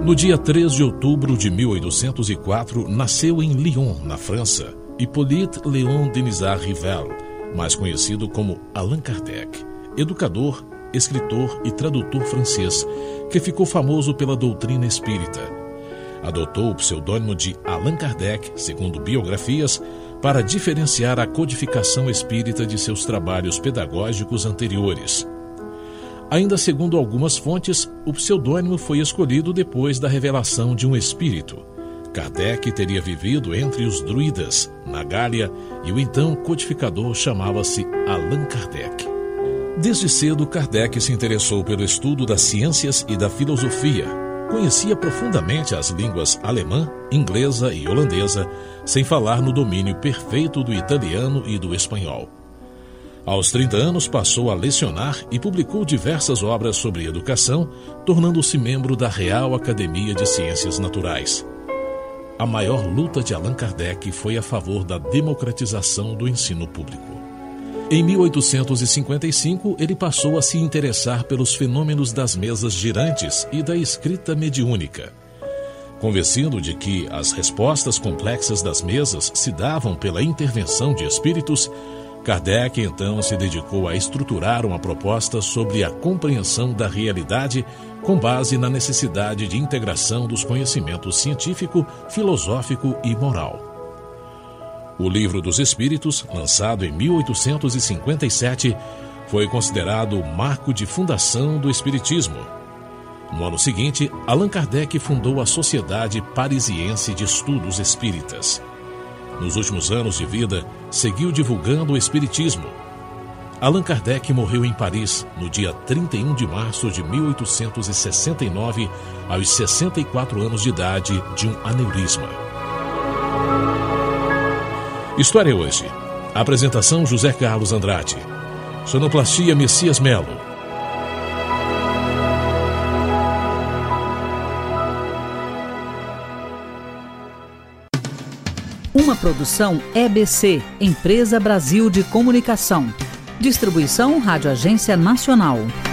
No dia 3 de outubro de 1804, nasceu em Lyon, na França, Hippolyte Léon Denisard Rivel, mais conhecido como Allan Kardec, educador, escritor e tradutor francês, que ficou famoso pela doutrina espírita. Adotou o pseudônimo de Allan Kardec, segundo biografias, para diferenciar a codificação espírita de seus trabalhos pedagógicos anteriores. Ainda segundo algumas fontes, o pseudônimo foi escolhido depois da revelação de um espírito. Kardec teria vivido entre os druidas, na Gália, e o então codificador chamava-se Allan Kardec. Desde cedo, Kardec se interessou pelo estudo das ciências e da filosofia. Conhecia profundamente as línguas alemã, inglesa e holandesa, sem falar no domínio perfeito do italiano e do espanhol. Aos 30 anos, passou a lecionar e publicou diversas obras sobre educação, tornando-se membro da Real Academia de Ciências Naturais. A maior luta de Allan Kardec foi a favor da democratização do ensino público. Em 1855, ele passou a se interessar pelos fenômenos das mesas girantes e da escrita mediúnica. Convencido de que as respostas complexas das mesas se davam pela intervenção de espíritos, Kardec então se dedicou a estruturar uma proposta sobre a compreensão da realidade com base na necessidade de integração dos conhecimentos científico, filosófico e moral. O Livro dos Espíritos, lançado em 1857, foi considerado o marco de fundação do Espiritismo. No ano seguinte, Allan Kardec fundou a Sociedade Parisiense de Estudos Espíritas. Nos últimos anos de vida, seguiu divulgando o Espiritismo. Allan Kardec morreu em Paris no dia 31 de março de 1869, aos 64 anos de idade, de um aneurisma. História hoje. Apresentação José Carlos Andrade. Sonoplastia Messias Melo. Uma produção EBC, Empresa Brasil de Comunicação. Distribuição Rádio Agência Nacional.